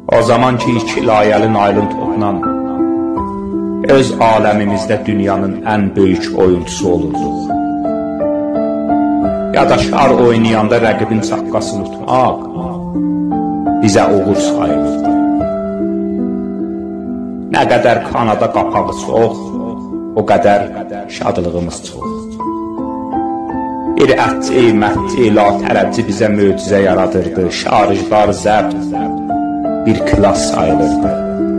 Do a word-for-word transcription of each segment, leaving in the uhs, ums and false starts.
O zaman ki iki layəli nailin topla öz aləmimizdə dünyanın ən böyük oyuncusu olurduq. Ya da şar oynayanda rəqibin çaqqasını tutmaq bizə uğur sayılırdı. Nə qədər kanada qapağı çox, o qədər şadlığımız çox. Bir ətçi, mətçi, latərəbci bizə möcüzə yaradırdı, şarjlar, zəbt bir klas sayılırdı.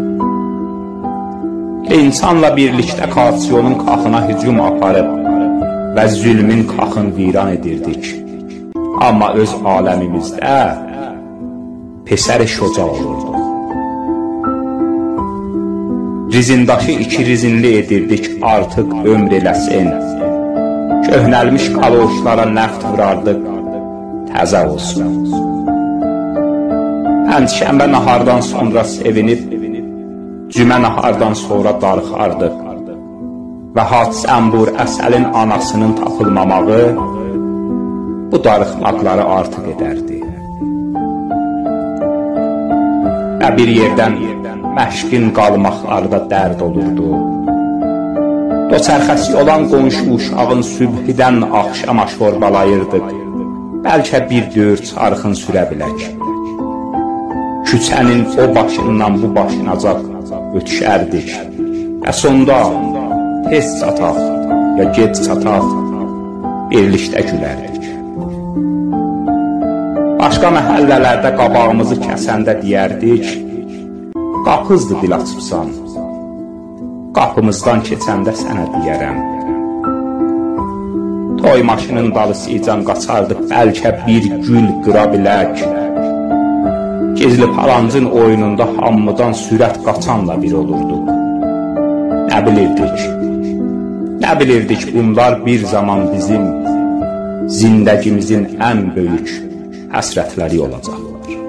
İnsanla birlikdə koalisyonun qaxına hücum aparıb və zülmün qaxını viran edirdik. Amma öz aləmimizdə pesəri şoca olurduq. Rizindaşı iki rizinli edirdik artıq ömr eləsin. Köhnəlmiş qaloşlara nəft vurardıq, təzə olsun. Pəncşənbə nahardan sonra sevinib, cümə nahardan sonra darıxardıq və Hacı-Zənbur Əsəlin anasının tapılmamağı bu darıxmaqları artıq edərdi. Və bir yerdən məşqin qalmaqlarda dərd olurdu. Doçərxəsi olan qonşu uşağın sübhidən axşama şorbalayırdıq. Bəlkə bir dörd çarxın sürə bilək. Küçənin o başından bu başınacaq ötüşərdik. Və sonda tez çataq ya gec çataq birlikdə gülərdik. Başqa məhəllələrdə qabağımızı kəsəndə deyərdik, qapızdı dil açıbsan, qapımızdan keçəndə sənə deyərəm. Toy maşının dalısıcan qaçardıq, bəlkə bir gül qıra bilək. Gizli palancın oyununda hamıdan sürət qaçanla bir olurduq. Nə bilirdik? Nə bilirdik bunlar bir zaman bizim zindəgimizin ən böyük həsrətləri olacaqlar.